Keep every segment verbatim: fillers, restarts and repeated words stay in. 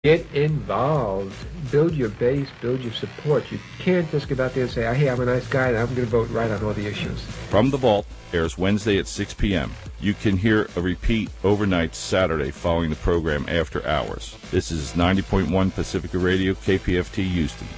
Get involved. Build your base. Build your support. You can't just get out there and say, hey, I'm a nice guy and I'm going to vote right on all the issues. From the Vault airs Wednesday at six p.m. You can hear a repeat overnight Saturday following the program after hours. This is ninety point one Pacifica Radio, K P F T Houston.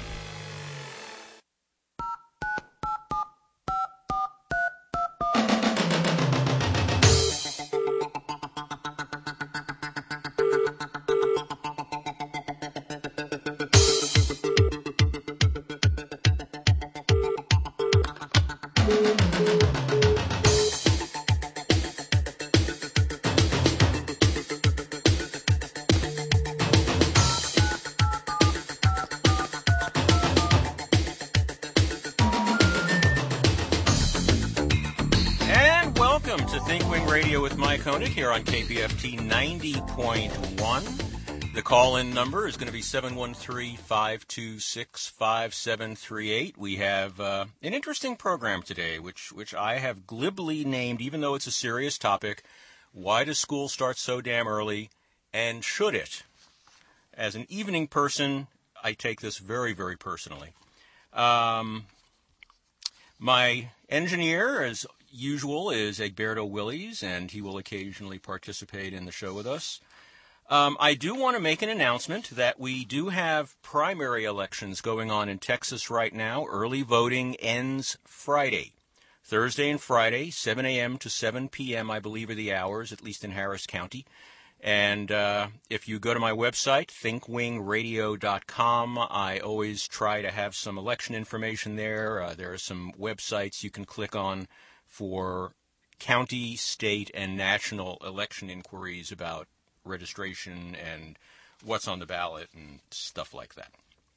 Here on K P F T ninety point one. The call-in number is going to be seven one three, five two six, five seven three eight. We have uh, an interesting program today, which, which I have glibly named, even though it's a serious topic, Why Does School Start So Damn Early, and Should It? As an evening person, I take this very, very personally. Um, my engineer is... usual is Egberto Willies, and he will occasionally participate in the show with us. Um, I do want to make an announcement that we do have primary elections going on in Texas right now. Early voting ends Friday. Thursday and Friday, seven a.m. to seven p.m., I believe, are the hours, at least in Harris County. And uh, if you go to my website, think wing radio dot com, I always try to have some election information there. Uh, there are some websites you can click on for county, state, and national election inquiries about registration and what's on the ballot and stuff like that.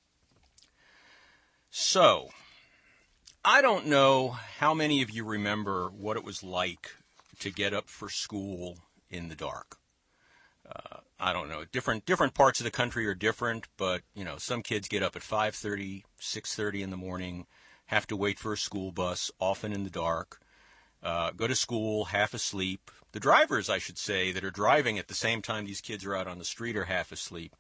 So, I don't know how many of you remember what it was like to get up for school in the dark. Uh, I don't know. Different different parts of the country are different, but, you know, some kids get up at five thirty, six thirty in the morning, have to wait for a school bus, often in the dark. Uh, go to school half asleep. The drivers, I should say, that are driving at the same time these kids are out on the street are half asleep.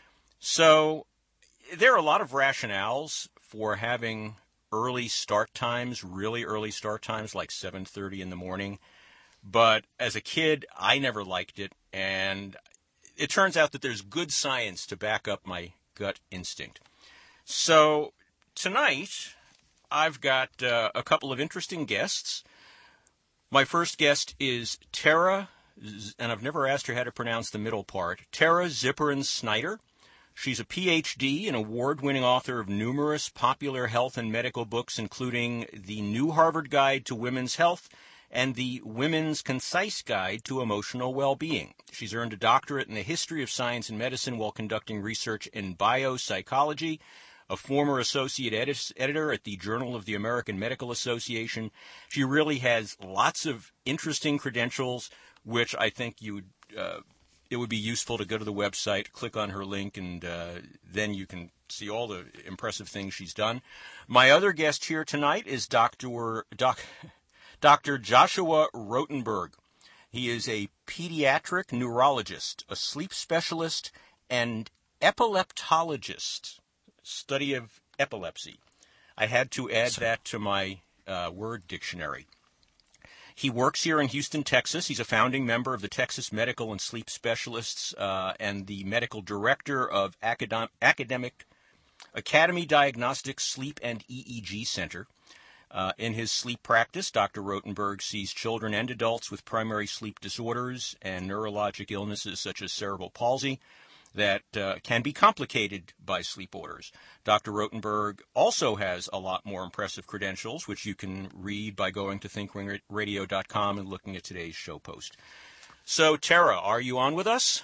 So there are a lot of rationales for having early start times, really early start times, like seven thirty in the morning. But as a kid, I never liked it, and it turns out that there's good science to back up my gut instinct. So tonight, I've got uh, a couple of interesting guests. My first guest is Tara, and I've never asked her how to pronounce the middle part, Tara Zipperin-Snyder. She's a P H D and award-winning author of numerous popular health and medical books, including The New Harvard Guide to Women's Health and The Women's Concise Guide to Emotional Well-Being. She's earned a doctorate in the history of science and medicine while conducting research in biopsychology, a former associate edis- editor at the Journal of the American Medical Association. She really has lots of interesting credentials, which I think you would, uh, it would be useful to go to the website, click on her link, and uh, then you can see all the impressive things she's done. My other guest here tonight is Doctor Doc, Doctor Joshua Rotenberg. He is a pediatric neurologist, a sleep specialist, and epileptologist. Study of epilepsy. I had to add that to my uh, word dictionary. He works here in Houston, Texas. He's a founding member of the Texas Medical and Sleep Specialists uh, and the medical director of Academ- Academic Academy Diagnostics Sleep and E E G Center. Uh, in his sleep practice, Doctor Rotenberg sees children and adults with primary sleep disorders and neurologic illnesses such as cerebral palsy that uh, can be complicated by sleep orders. Doctor Rotenberg also has a lot more impressive credentials, which you can read by going to think wing radio dot com and looking at today's show post. So, Tara, are you on with us?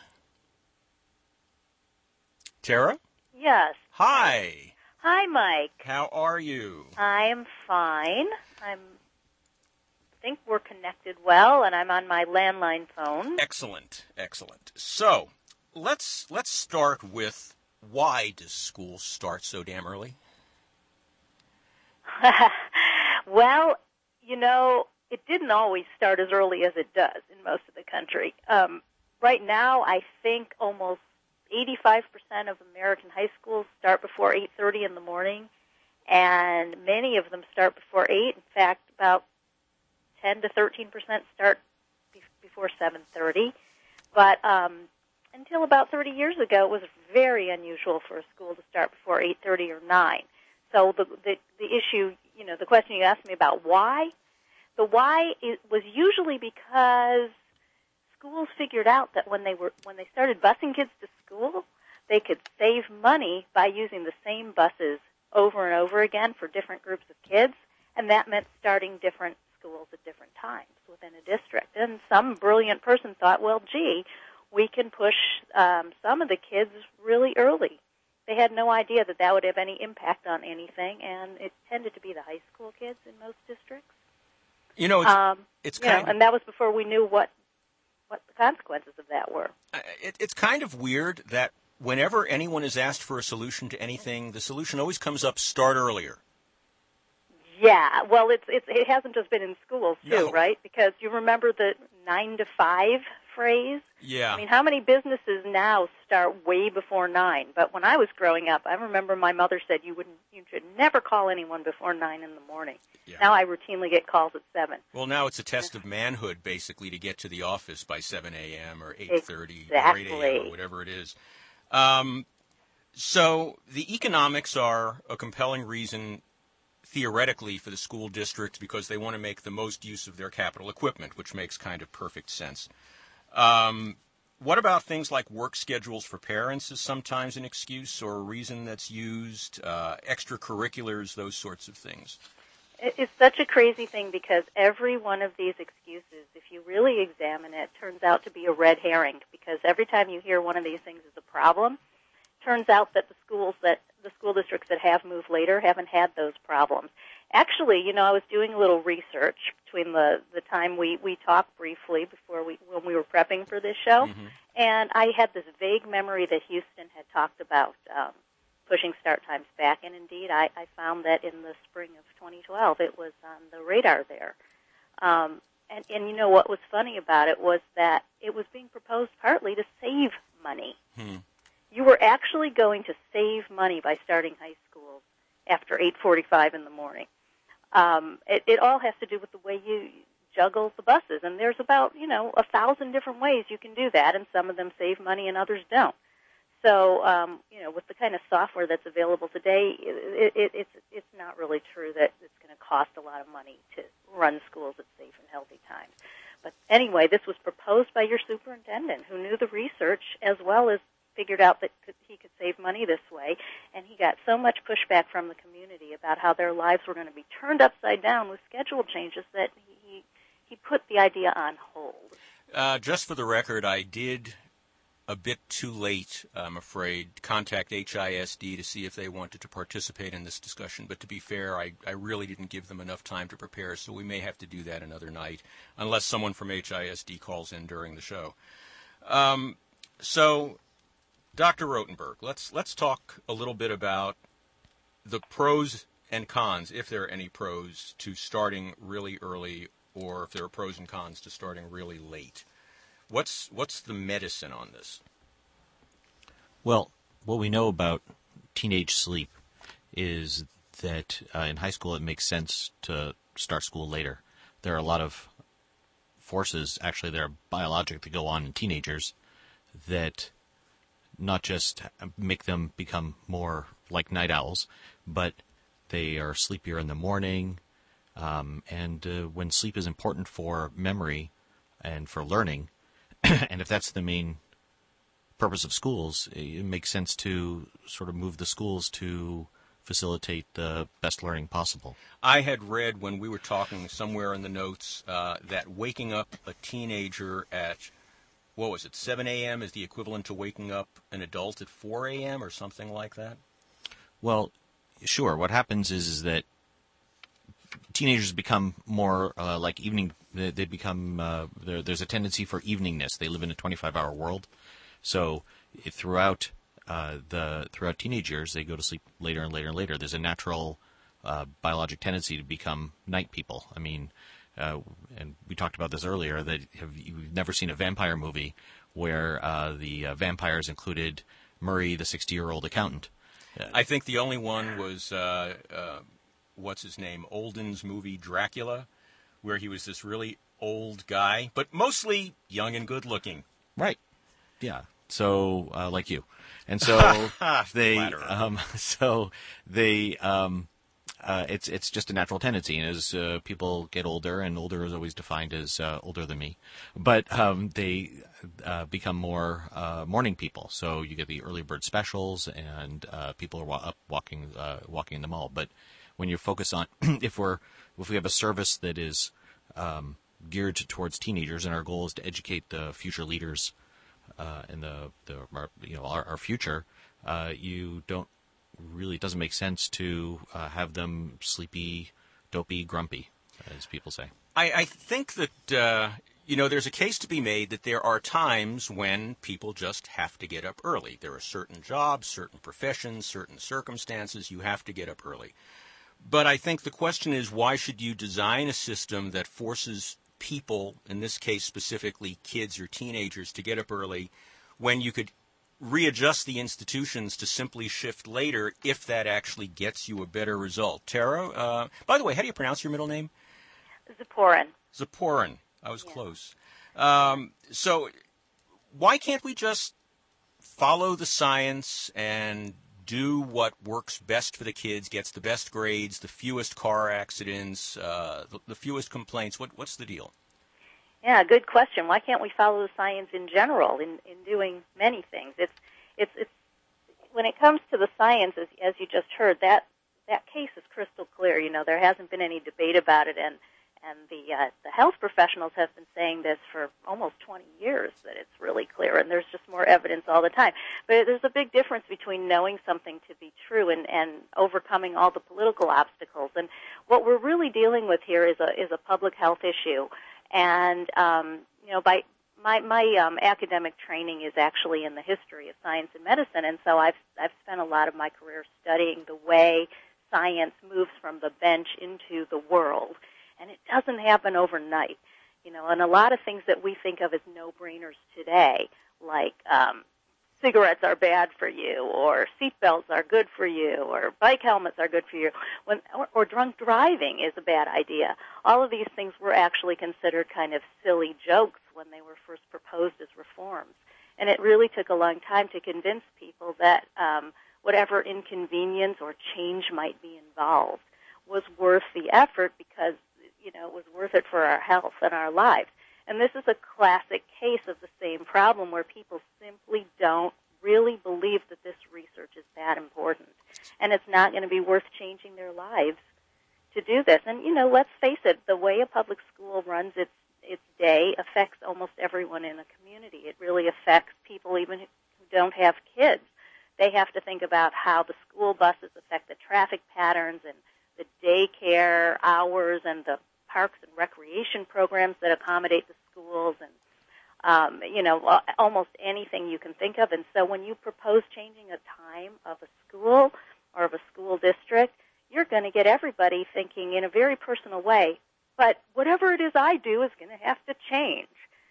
Tara? Yes. Hi. Hi, Mike. How are you? I am fine. I'm, I think we're connected well, and I'm on my landline phone. Excellent, excellent. So, let's let's start with, why does school start so damn early? Well, you know, it didn't always start as early as it does in most of the country. Um, right now, I think almost eighty-five percent of American high schools start before eight thirty in the morning, and many of them start before eight. In fact, about ten to thirteen percent start be- before seven thirty. But um, until about thirty years ago, it was very unusual for a school to start before eight thirty or nine. So the, the the issue, you know, the question you asked me about why, the why it was usually because schools figured out that when they were when they started busing kids to school, they could save money by using the same buses over and over again for different groups of kids, and that meant starting different schools at different times within a district. And some brilliant person thought, well, gee, we can push um, some of the kids really early. They had no idea that that would have any impact on anything, and it tended to be the high school kids in most districts. You know, it's, um, it's you kind know, of, and that was before we knew what what the consequences of that were. it, it's kind of weird that whenever anyone is asked for a solution to anything, the solution always comes up: start earlier. Yeah, well, it's, it's it hasn't just been in schools too, No. right? Because you remember the nine to five phrase. Yeah. I mean, how many businesses now start way before nine? But when I was growing up, I remember my mother said you wouldn't, you should never call anyone before nine in the morning. Yeah. Now I routinely get calls at seven. Well, now it's a test of manhood, basically, to get to the office by seven a.m. or eight thirty Exactly. or eight a.m. or whatever it is. Um, so the economics are a compelling reason, theoretically, for the school district because they want to make the most use of their capital equipment, which makes kind of perfect sense. Um, what about things like work schedules for parents is sometimes an excuse or a reason that's used, uh, extracurriculars, those sorts of things? It's such a crazy thing because every one of these excuses, if you really examine it, turns out to be a red herring because every time you hear one of these things is a problem, turns out that the schools that the school districts that have moved later haven't had those problems. Actually, you know, I was doing a little research between the, the time we, we talked briefly before we when we were prepping for this show, Mm-hmm. and I had this vague memory that Houston had talked about um, pushing start times back, and indeed I, I found that in the spring of twenty twelve it was on the radar there. Um, and, and you know what was funny about it was that it was being proposed partly to save money. Hmm. You were actually going to save money by starting high schools after eight forty-five in the morning. Um, it, it all has to do with the way you juggle the buses, and there's about, you know, a thousand different ways you can do that, and some of them save money and others don't. So, um, you know, with the kind of software that's available today, it, it, it's it's not really true that it's going to cost a lot of money to run schools at safe and healthy times. But anyway, this was proposed by your superintendent, who knew the research as well as figured out that he could save money this way, and he got so much pushback from the community about how their lives were going to be turned upside down with schedule changes that he he put the idea on hold. Uh, just for the record, I did, a bit too late, I'm afraid, contact H I S D to see if they wanted to participate in this discussion. But to be fair, I, I really didn't give them enough time to prepare, so we may have to do that another night, unless someone from H I S D calls in during the show. Um, so... Doctor Rotenberg, let's let's talk a little bit about the pros and cons, if there are any pros, to starting really early, or if there are pros and cons to starting really late. What's what's the medicine on this? Well, what we know about teenage sleep is that uh, in high school it makes sense to start school later. There are a lot of forces, actually, that are biologic that go on in teenagers that not just make them become more like night owls, but they are sleepier in the morning. Um, and uh, when sleep is important for memory and for learning, and if that's the main purpose of schools, it makes sense to sort of move the schools to facilitate the best learning possible. I had read when we were talking somewhere in the notes uh, that waking up a teenager at what was it, seven a.m. is the equivalent to waking up an adult at four a.m. or something like that? Well, sure. What happens is, is that teenagers become more uh, like evening, they, they become, uh, there, there's a tendency for eveningness. They live in a twenty-five hour world. So if throughout uh, the throughout teenage years, they go to sleep later and later and later. There's a natural uh, biologic tendency to become night people. I mean, Uh, and we talked about this earlier, that have you've never seen a vampire movie where uh, the uh, vampires included Murray, the sixty-year-old accountant. Uh, I think the only one was, uh, uh, what's his name, Olden's movie Dracula, where he was this really old guy, but mostly young and good-looking. Right. Yeah. So, uh, like you. And so they, um, so they, um, uh, it's, it's just a natural tendency. And as, uh, people get older, and older is always defined as, uh, older than me, but, um, they, uh, become more, uh, morning people. So you get the early bird specials, and, uh, people are wa- up walking, uh, walking in the mall. But when you focus on, if we're, if we have a service that is, um, geared towards teenagers, and our goal is to educate the future leaders, Uh, in the, the our, you know our, our future, uh, you don't really it doesn't make sense to uh, have them sleepy, dopey, grumpy, as people say. I, I think that uh, you know there's a case to be made that there are times when people just have to get up early. There are certain jobs, certain professions, certain circumstances you have to get up early. But I think the question is, why should you design a system that forces people, in this case specifically kids or teenagers, to get up early when you could readjust the institutions to simply shift later if that actually gets you a better result? Tara, uh, by the way, how do you pronounce your middle name? Zaporin. Zaporin. I was Yeah. close. Um, so why can't we just follow the science and do what works best for the kids, gets the best grades, the fewest car accidents, uh, the, the fewest complaints? What, what's the deal? Yeah, good question. Why can't we follow the science in general in, in doing many things? It's it's it's when it comes to the science, as, as you just heard, that that case is crystal clear. You know, there hasn't been any debate about it, and and the uh, the health professionals have been saying this for almost twenty years, that it's really clear, and there's just more evidence all the time. But there's a big difference between knowing something to be true and, and overcoming all the political obstacles. And what we're really dealing with here is a is a public health issue. And um, you know, by my my um, academic training is actually in the history of science and medicine, and so I've I've spent a lot of my career studying the way science moves from the bench into the world. And it doesn't happen overnight, you know, and a lot of things that we think of as no-brainers today, like um, cigarettes are bad for you, or seatbelts are good for you, or bike helmets are good for you, when, or, or drunk driving is a bad idea. All of these things were actually considered kind of silly jokes when they were first proposed as reforms. And it really took a long time to convince people that um, whatever inconvenience or change might be involved was worth the effort, because you know, it was worth it for our health and our lives. And this is a classic case of the same problem, where people simply don't really believe that this research is that important. And it's not going to be worth changing their lives to do this. And, you know, let's face it, the way a public school runs its its day affects almost everyone in a community. It really affects people even who don't have kids. They have to think about how the school buses affect the traffic patterns and the daycare hours and the parks and recreation programs that accommodate the schools, and um, you know, almost anything you can think of. And so when you propose changing a time of a school or of a school district, you're going to get everybody thinking in a very personal way, but whatever it is I do is going to have to change.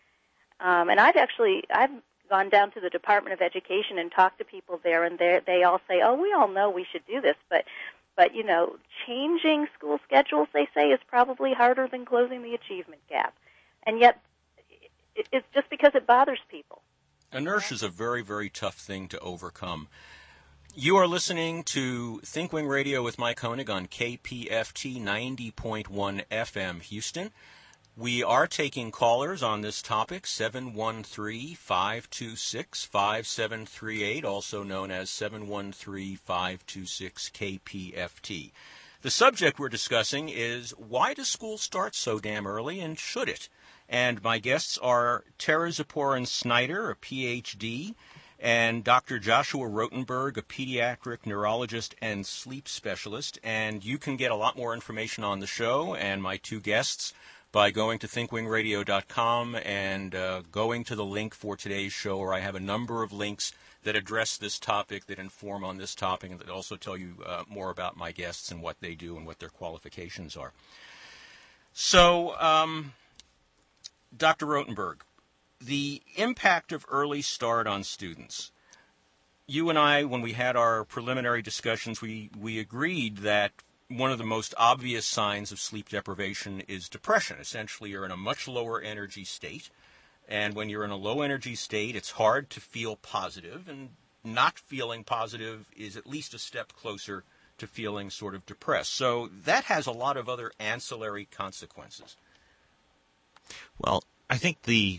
Um, and I've actually, I've gone down to the Department of Education and talked to people there, and they all say, oh, we all know we should do this, but But, you know, changing school schedules, they say, is probably harder than closing the achievement gap. And yet, it's just because it bothers people. Inertia is a very, very tough thing to overcome. You are listening to ThinkWing Radio with Mike Koenig on K P F T ninety point one F M Houston. We are taking callers on this topic, seven one three, five two six, five seven three eight, also known as seven one three, five two six, K P F T. The subject we're discussing is, why does school start so damn early, and should it? And my guests are Tara Zaporin Snyder, a P H D, and Doctor Joshua Rotenberg, a pediatric neurologist and sleep specialist. And you can get a lot more information on the show and my two guests by going to think wing radio dot com and uh, going to the link for today's show, where I have a number of links that address this topic, that inform on this topic, and that also tell you uh, more about my guests and what they do and what their qualifications are. So, um, Doctor Rotenberg, the impact of early start on students. You and I, when we had our preliminary discussions, we, we agreed that one of the most obvious signs of sleep deprivation is depression. Essentially, you're in a much lower energy state. And when you're in a low energy state, it's hard to feel positive, and not feeling positive is at least a step closer to feeling sort of depressed. So that has a lot of other ancillary consequences. Well, I think the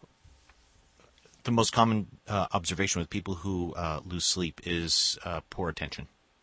the most common uh, observation with people who uh, lose sleep is uh, poor attention.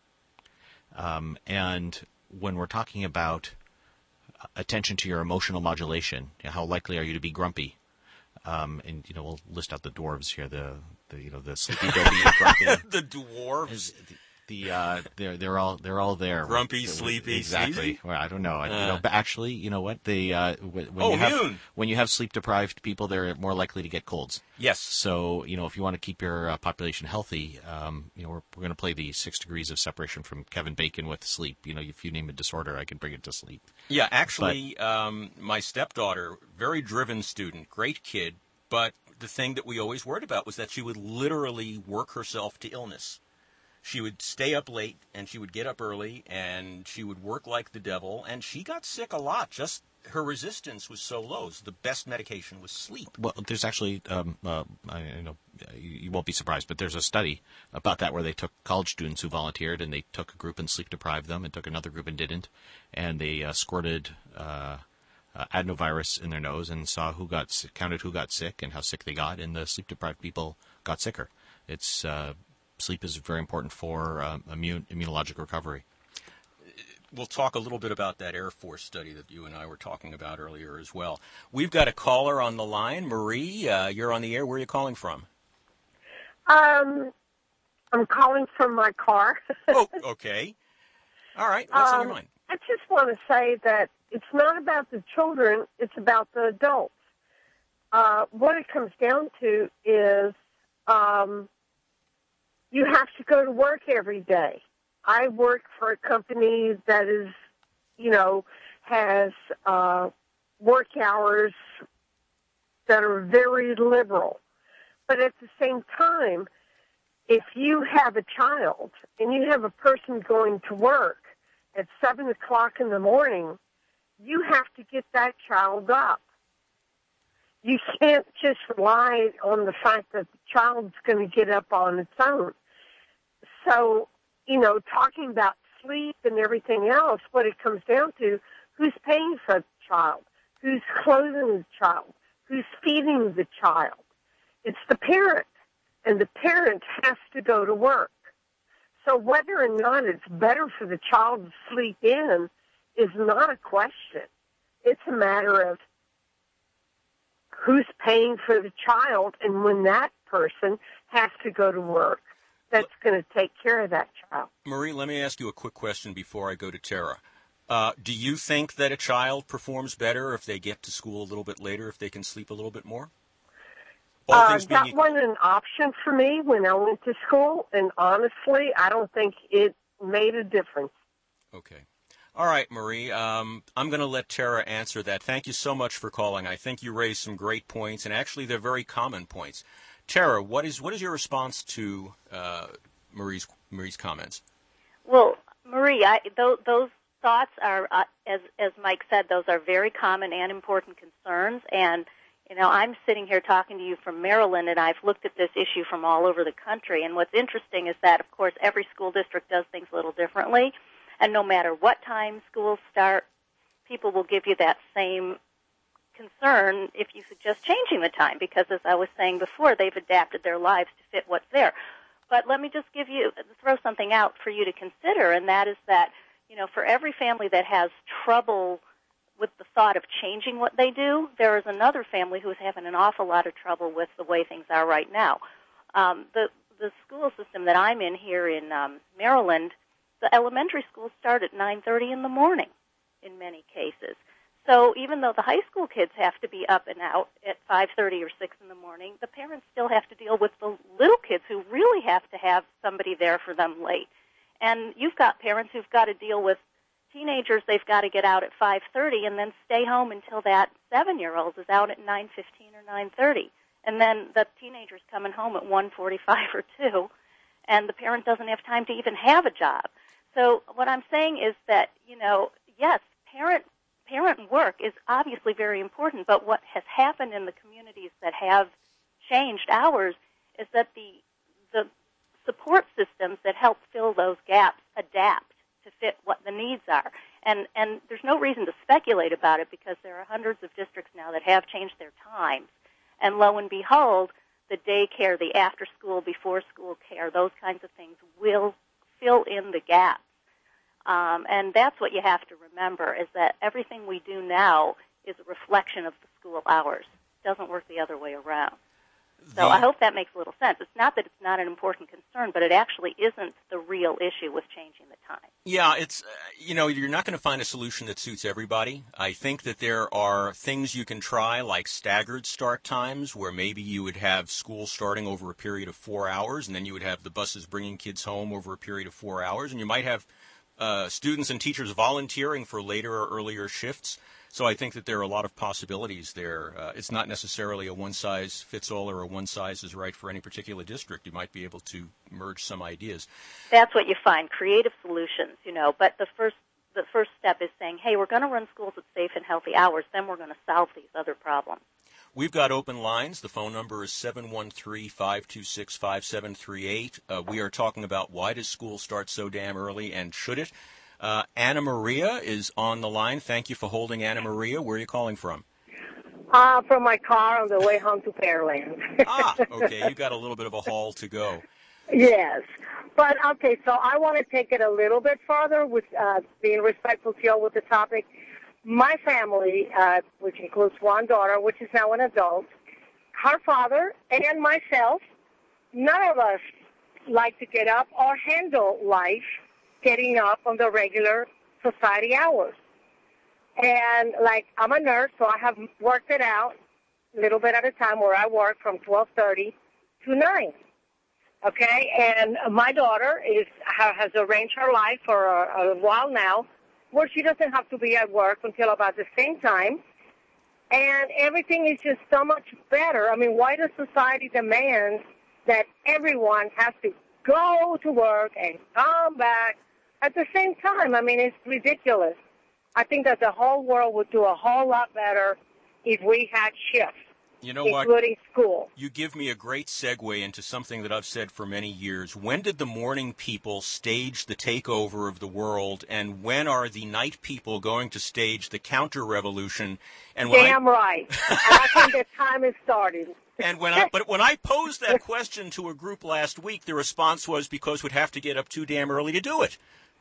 Um, and when we're talking about attention to your emotional modulation, you know, how likely are you to be grumpy? Um, and you know, we'll list out the dwarves here. The, the you know the sleepy, dopey, grumpy. The dwarves. The uh, they're they're all they're all there. Grumpy, with, sleepy, exactly. sleepy? Well, I don't know. I, Uh. you know, but actually, you know what? They uh, when, when Oh, you have immune. when you have sleep deprived people, they're more likely to get colds. Yes. So you know, if you want to keep your uh, population healthy, um, you know, we're we're going to play the six degrees of separation from Kevin Bacon with sleep. You know, if you name a disorder, I can bring it to sleep. Yeah, actually, um, my stepdaughter, very driven student, great kid, but the thing that we always worried about was that she would literally work herself to illness. She would stay up late, and she would get up early, and she would work like the devil, and she got sick a lot. Just her resistance was so low. So the best medication was sleep. Well, there's actually, um, uh, I, you know, you, you won't be surprised, but there's a study about that where they took college students who volunteered, and they took a group and sleep deprived them, and took another group and didn't, and they uh, squirted uh, uh, adenovirus in their nose and saw who got sick, counted who got sick and how sick they got, and the sleep deprived people got sicker. It's uh, sleep is very important for uh, immune immunologic recovery. We'll talk a little bit about that Air Force study that you and I were talking about earlier as well. We've got a caller on the line. Marie, uh, you're on the air. Where are you calling from? Um, I'm calling from my car. Oh, okay. All right. What's um, on your mind? I just want to say that it's not about the children, it's about the adults. Uh, what it comes down to is um, you have to go to work every day. I work for a company that is, you know, has uh, work hours that are very liberal. But at the same time, if you have a child and you have a person going to work at seven o'clock in the morning, you have to get that child up. You can't just rely on the fact that the child's going to get up on its own. So, you know, talking about sleep and everything else, what it comes down to, who's paying for the child? Who's clothing the child? Who's feeding the child? It's the parent, and the parent has to go to work. So whether or not it's better for the child to sleep in is not a question. It's a matter of who's paying for the child, and when that person has to go to work, that's going to take care of that child. Marie, let me ask you a quick question before I go to Tara. Uh, do you think that a child performs better if they get to school a little bit later, if they can sleep a little bit more? All Uh, things being that equal. wasn't an option for me when I went to school, and honestly, I don't think it made a difference. Okay. All right, Marie. Um, I'm going to let Tara answer that. Thank you so much for calling. I think you raised some great points, and actually they're very common points. Tara, what is what is your response to uh, Marie's Marie's comments? Well, Marie, I, those, those thoughts are, uh, as as Mike said, those are very common and important concerns. And you know, I'm sitting here talking to you from Maryland, and I've looked at this issue from all over the country. And what's interesting is that, of course, every school district does things a little differently. And no matter what time schools start, people will give you that same concern if you suggest changing the time, because as I was saying before, they've adapted their lives to fit what's there. But let me just give you, throw something out for you to consider, and that is that, you know, for every family that has trouble with the thought of changing what they do, there is another family who is having an awful lot of trouble with the way things are right now. Um, the the school system that I'm in here in um, Maryland, the elementary schools start at nine thirty in the morning in many cases. So even though the high school kids have to be up and out at five thirty or six in the morning, the parents still have to deal with the little kids who really have to have somebody there for them late. And you've got parents who've got to deal with teenagers. They've got to get out at five thirty and then stay home until that seven-year-old is out at nine fifteen or nine thirty. and then the teenager's coming home at one forty-five or two, and the parent doesn't have time to even have a job. So what I'm saying is that, you know, yes, parent parent work is obviously very important, but what has happened in the communities that have changed hours is that the the support systems that help fill those gaps adapt to fit what the needs are. And and there's no reason to speculate about it because there are hundreds of districts now that have changed their times. And lo and behold, the daycare, the after-school, before-school care, those kinds of things will fill in the gaps. Um, and that's what you have to remember, is that everything we do now is a reflection of the school hours. It doesn't work the other way around. So The- I hope that makes a little sense. It's not that it's not an important concern, but it actually isn't the real issue with changing the time. Yeah, it's, uh, you know, you're not going to find a solution that suits everybody. I think that there are things you can try, like staggered start times, where maybe you would have school starting over a period of four hours, and then you would have the buses bringing kids home over a period of four hours, and you might have uh, students and teachers volunteering for later or earlier shifts. So I think that there are a lot of possibilities there. Uh, it's not necessarily a one-size-fits-all or a one-size-is-right for any particular district. You might be able to merge some ideas. That's what you find, creative solutions, you know. But the first the first step is saying, hey, we're going to run schools at safe and healthy hours. Then we're going to solve these other problems. We've got open lines. The phone number is seven one three, five two six, five seven three eight. Uh, we are talking about why does school start so damn early, and should it? Uh, Anna Maria is on the line. Thank you for holding, Anna Maria. Where are you calling from? Uh, from my car on the way home to Fairlands. Ah, okay. You got a little bit of a haul to go. Yes. But, okay, so I want to take it a little bit further with uh, being respectful to you with the topic. My family, uh, which includes one daughter, which is now an adult, her father and myself, none of us like to get up or handle life getting up on the regular society hours. And, like, I'm a nurse, so I have worked it out a little bit at a time where I work from twelve thirty to nine. Okay? And my daughter is has arranged her life for a, a while now where she doesn't have to be at work until about the same time. And everything is just so much better. I mean, why does society demand that everyone has to go to work and come back at the same time? I mean, it's ridiculous. I think that the whole world would do a whole lot better if we had shifts, You know what? including school. You give me a great segue into something that I've said for many years. When did the morning people stage the takeover of the world, and when are the night people going to stage the counter-revolution? And when Damn I, right. And I think the time is starting. And when I, but when I posed that question to a group last week, the response was because we'd have to get up too damn early to do it.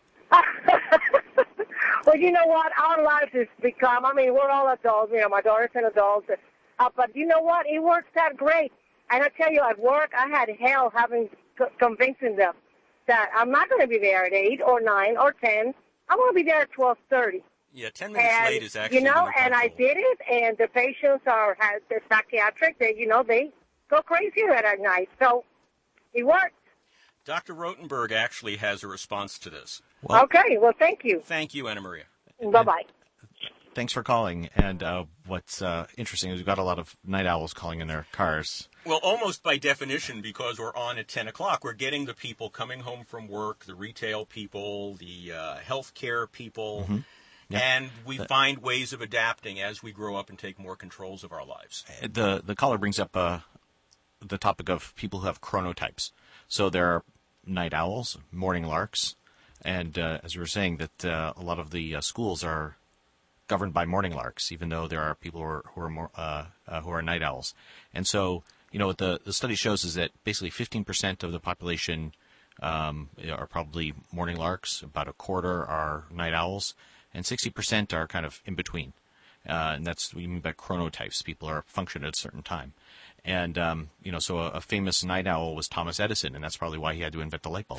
Well, you know what? Our life has become, I mean, we're all adults. You know, my daughter's an adult. Uh, but you know what? It works out great. And I tell you, at work, I had hell having c- convincing them that I'm not going to be there at eight or nine or ten. I'm going to be there at twelve thirty. Yeah, ten minutes And, late is actually you know, the new and I comfortable. did it, and the patients are, has, they're psychiatric. They, you know, they go crazy at night. So it worked. Doctor Rotenberg actually has a response to this. Well, Okay, well, thank you. Thank you, Anna Maria. Bye-bye. thanks for calling. And uh, what's uh, interesting is we've got a lot of night owls calling in their cars. Well, almost by definition, because we're on at ten o'clock, we're getting the people coming home from work, the retail people, the uh, healthcare people, Mm-hmm. Yeah. and we find ways of adapting as we grow up and take more controls of our lives. The the caller brings up uh, the topic of people who have chronotypes. So there are night owls, morning larks, and uh, as we were saying, that uh, a lot of the uh, schools are governed by morning larks, even though there are people who are who are, more, uh, uh, who are night owls. And so, you know, what the, the study shows is that basically fifteen percent of the population um, are probably morning larks, about a quarter are night owls, and sixty percent are kind of in between. Uh, and that's what you mean by chronotypes. People are function at a certain time. And, um, you know, so a, a famous night owl was Thomas Edison, and that's probably why he had to invent the light bulb.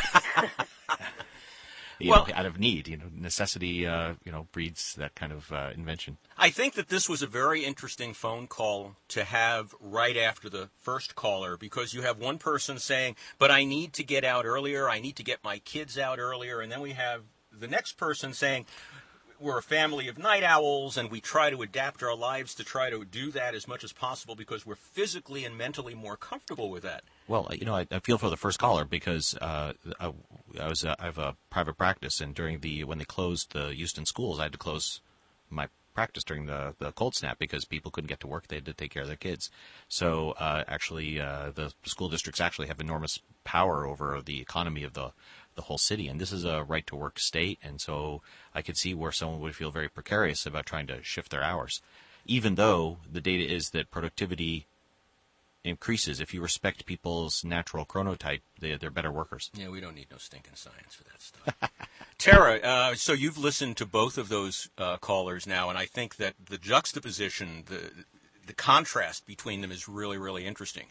You Well- know, out of need, you know, necessity, uh, you know, breeds that kind of uh, invention. I think that this was a very interesting phone call to have right after the first caller, because you have one person saying, but I need to get out earlier, I need to get my kids out earlier, and then we have the next person saying, we're a family of night owls, and we try to adapt our lives to try to do that as much as possible because we're physically and mentally more comfortable with that. Well, you know, I, I feel for the first caller because uh, I, I was uh, I have a private practice, and during the when they closed the Houston schools, I had to close my practice during the, the cold snap because people couldn't get to work. They had to take care of their kids. So uh, actually, uh, the school districts actually have enormous power over the economy of the the whole city, and this is a right-to-work state, and so I could see where someone would feel very precarious about trying to shift their hours, even though the data is that productivity increases. If you respect people's natural chronotype, they, they're better workers. Yeah, we don't need no stinking science for that stuff. Tara, uh, so you've listened to both of those uh, callers now, and I think that the juxtaposition, the the contrast between them is really, really interesting.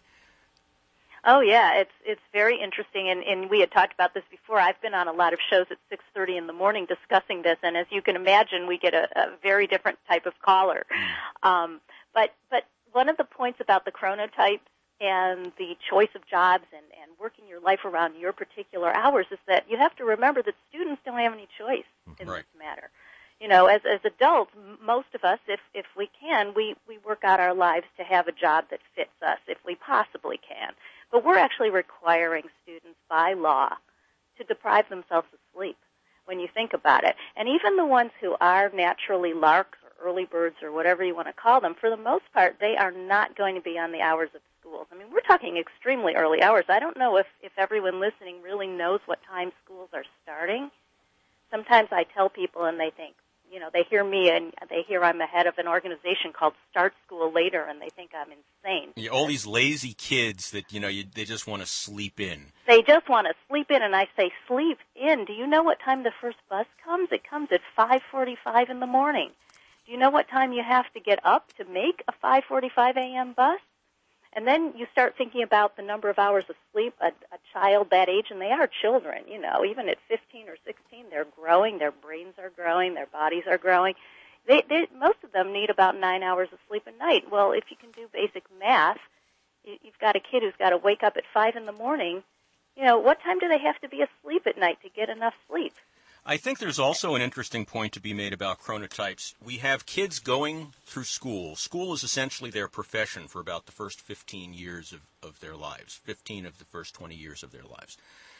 Oh, yeah, it's it's very interesting, and, and we had talked about this before. I've been on a lot of shows at six thirty in the morning discussing this, and as you can imagine, we get a, a very different type of caller. Um, but but one of the points about the chronotypes and the choice of jobs and, and working your life around your particular hours is that you have to remember that students don't have any choice in right. this matter. You know, as as adults, most of us, if if we can, we, we work out our lives to have a job that fits us, if we possibly can. But we're actually requiring students by law to deprive themselves of sleep when you think about it. And even the ones who are naturally larks or early birds or whatever you want to call them, for the most part, they are not going to be on the hours of schools. I mean, we're talking extremely early hours. I don't know if, if everyone listening really knows what time schools are starting. Sometimes I tell people and they think, you know, they hear me and they hear I'm the head of an organization called Start School Later, and they think I'm insane. Yeah, all these lazy kids that, you know, you, they just want to sleep in. They just want to sleep in, and I say, sleep in. Do you know what time the first bus comes? It comes at five forty-five in the morning. Do you know what time you have to get up to make a five forty-five a.m. bus? And then you start thinking about the number of hours of sleep a, a child that age, and they are children, you know, even at fifteen or sixteen, they're growing, their brains are growing, their bodies are growing. They, they, most of them need about nine hours of sleep a night. Well, if you can do basic math, you, you've got a kid who's got to wake up at five in the morning. You know, what time do they have to be asleep at night to get enough sleep? I think there's also an interesting point to be made about chronotypes. We have kids going through school. School is essentially their profession for about the first fifteen years of, of their lives, fifteen of the first twenty years of their lives.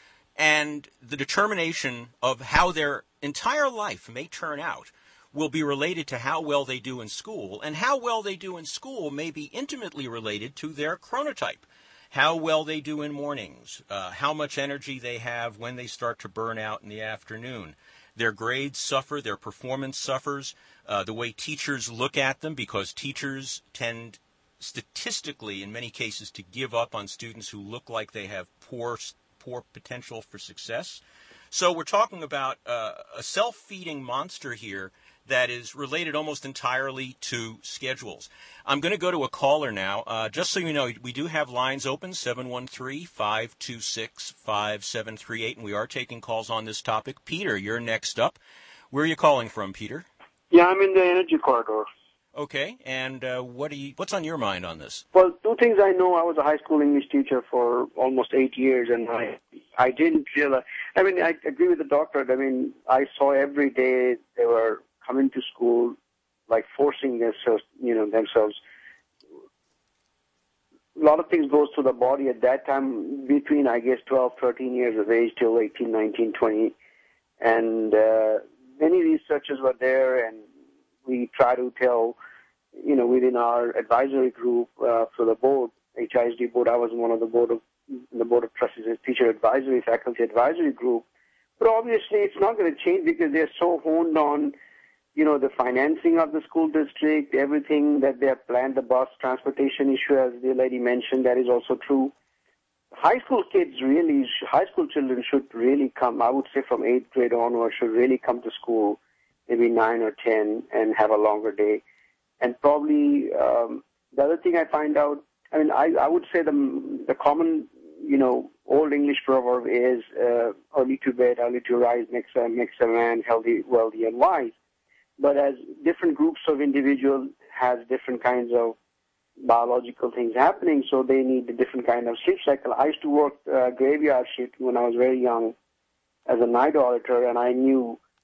And the determination of how their entire life may turn out will be related to how well they do in school, and how well they do in school may be intimately related to their chronotype. How well they do in mornings, uh, how much energy they have when they start to burn out in the afternoon. Their grades suffer, their performance suffers, uh, the way teachers look at them, because teachers tend statistically in many cases to give up on students who look like they have poor poor potential for success. So we're talking about uh, a self-feeding monster here that is related almost entirely to schedules. I'm going to go to a caller now. Uh, just so you know, we do have lines open, seven one three, five two six, five seven three eight, and we are taking calls on this topic. Peter, you're next up. Where are you calling from, Peter? Yeah, I'm in the energy corridor. Okay, and uh, what are you, what's on your mind on this? Well, two things I know. I was a high school English teacher for almost eight years, and I I didn't realize, I mean, I agree with the doctor. I mean, I saw every day they were coming to school, like forcing themselves, you know, themselves. A lot of things goes through the body at that time, between, I guess, twelve, thirteen years of age till eighteen, nineteen, twenty. And uh, many researchers were there, and we try to tell, you know, within our advisory group uh, for the board, H I S D board, I was one of the board of the board of trustees, teacher advisory, faculty advisory group. But obviously, it's not going to change because they're so honed on, you know, the financing of the school district, everything that they have planned, the bus transportation issue, as the lady mentioned, that is also true. High school kids really, high school children should really come, I would say from eighth grade onward, should really come to school, maybe nine or ten, and have a longer day. And probably um, the other thing I find out, I mean, I, I would say the the common, you know, old English proverb is uh, early to bed, early to rise makes a, makes a man healthy, wealthy, and wise. But as different groups of individuals has different kinds of biological things happening, so they need a different kind of sleep cycle. I used to work uh, graveyard shift when I was very young as a night auditor, and I knew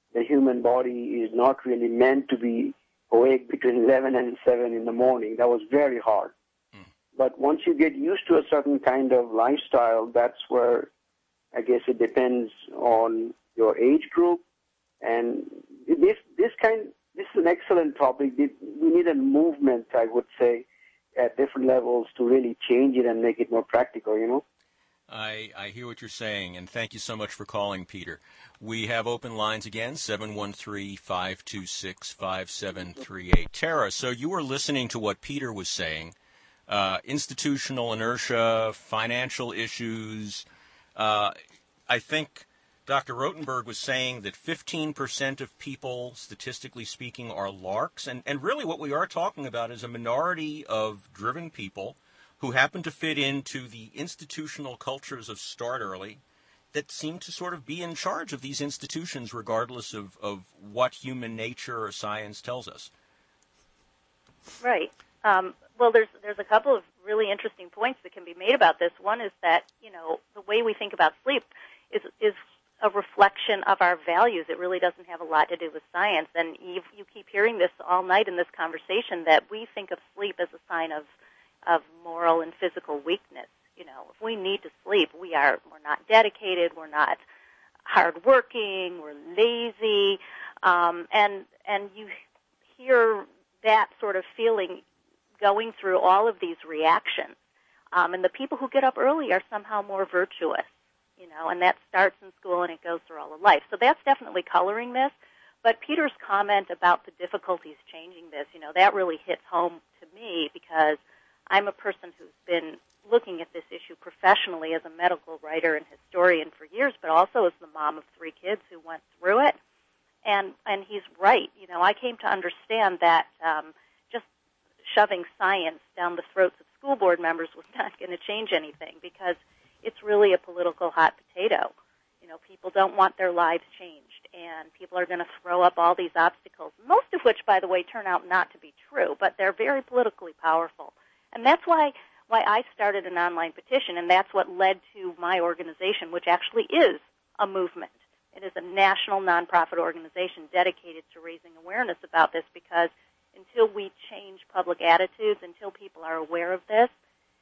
the human body is not really meant to be awake between eleven and seven in the morning. That was very hard. Mm. But once you get used to a certain kind of lifestyle, that's where I guess it depends on your age group. And this this kind this is an excellent topic. We need a movement, I would say, at different levels to really change it and make it more practical, you know? I, I hear what you're saying, and thank you so much for calling, Peter. We have open lines again, seven one three, five two six, five seven three eight. Tara, so you were listening to what Peter was saying. Uh, institutional inertia, financial issues. Uh, I think Doctor Rotenberg was saying that fifteen percent of people, statistically speaking, are larks. And, and really what we are talking about is a minority of driven people who happen to fit into the institutional cultures of start early that seem to sort of be in charge of these institutions regardless of, of what human nature or science tells us. Right. Um, well, there's there's a couple of really interesting points that can be made about this. One is that, you know, the way we think about sleep is is a reflection of our values. It really doesn't have a lot to do with science. And you, you keep hearing this all night in this conversation, that we think of sleep as a sign of of moral and physical weakness. You know, if we need to sleep, we are we're not dedicated, we're not hardworking, we're lazy, um, and and you hear that sort of feeling going through all of these reactions. Um, and the people who get up early are somehow more virtuous, you know, and that starts in school and it goes through all of life. So that's definitely coloring this. But Peter's comment about the difficulties changing this, you know, that really hits home to me, because I'm a person who's been looking at this issue professionally as a medical writer and historian for years, but also as the mom of three kids who went through it. And and he's right. You know, I came to understand that um, just shoving science down the throats of school board members was not going to change anything, because it's really a political hot potato. You know, people don't want their lives changed, and people are going to throw up all these obstacles, most of which, by the way, turn out not to be true, but they're very politically powerful. And that's why why I started an online petition, and that's what led to my organization, which actually is a movement. It is a national nonprofit organization dedicated to raising awareness about this, because until we change public attitudes, until people are aware of this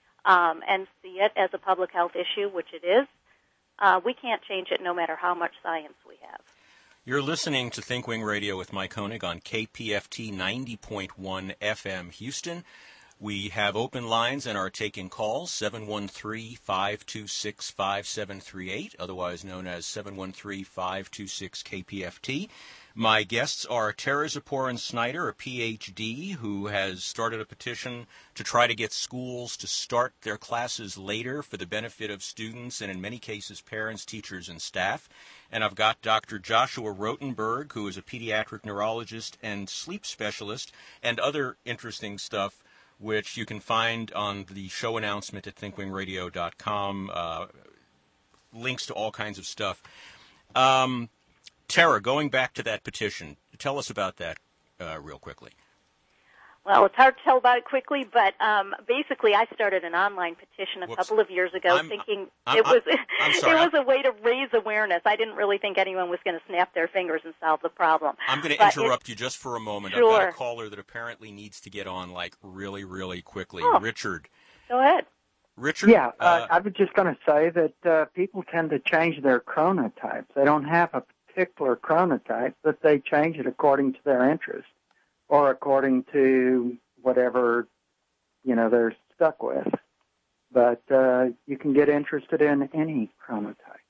um, and see it as a public health issue, which it is, uh, we can't change it no matter how much science we have. You're listening to ThinkWing Radio with Mike Koenig on K P F T ninety point one F M Houston. We have open lines and are taking calls, seven one three, five two six, five seven three eight, otherwise known as seven one three, five two six, K P F T. My guests are Tara Zaporin-Snyder, a P H D, who has started a petition to try to get schools to start their classes later for the benefit of students and, in many cases, parents, teachers, and staff. And I've got Doctor Joshua Rotenberg, who is a pediatric neurologist and sleep specialist, and other interesting stuff, which you can find on the show announcement at think wing radio dot com, uh, links to all kinds of stuff. Um, Tara, going back to that petition, tell us about that uh, real quickly. Well, it's hard to tell about it quickly, but um, basically I started an online petition a Whoops. couple of years ago I'm, thinking I'm, it was I'm, I'm sorry, it was a way to raise awareness. I didn't really think anyone was going to snap their fingers and solve the problem. I'm going to interrupt it, you just for a moment. Sure. I've got a caller that apparently needs to get on, like, really, really quickly. Oh. Richard. Go ahead. Richard? Yeah, uh, uh, I was just going to say that uh, people tend to change their chronotypes. They don't have a particular chronotype, but they change it according to their interest or according to whatever, you know, they're stuck with. But uh, you can get interested in any chronotype.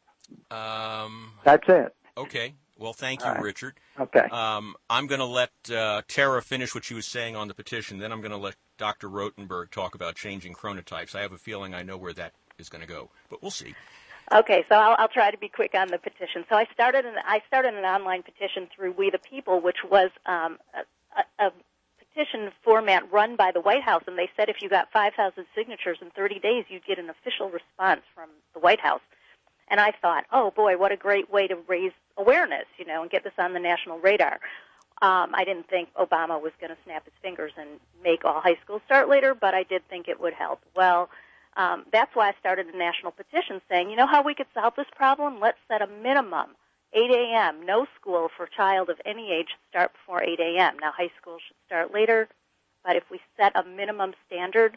Um, That's it. Okay. Well, thank you, All right. Richard. Okay. Um, I'm going to let uh, Tara finish what she was saying on the petition. Then I'm going to let Doctor Rotenberg talk about changing chronotypes. I have a feeling I know where that is going to go, but we'll see. Okay, so I'll, I'll try to be quick on the petition. So I started an I started an online petition through We the People, which was um, a, a, a petition format run by the White House, and they said if you got five thousand signatures in thirty days, you'd get an official response from the White House. And I thought, oh boy, what a great way to raise awareness, you know, and get this on the national radar. Um, I didn't think Obama was going to snap his fingers and make all high schools start later, but I did think it would help. Well, um, that's why I started a national petition saying, you know how we could solve this problem? Let's set a minimum eight a.m., no school for a child of any age should start before eight a.m. Now, high school should start later, but if we set a minimum standard,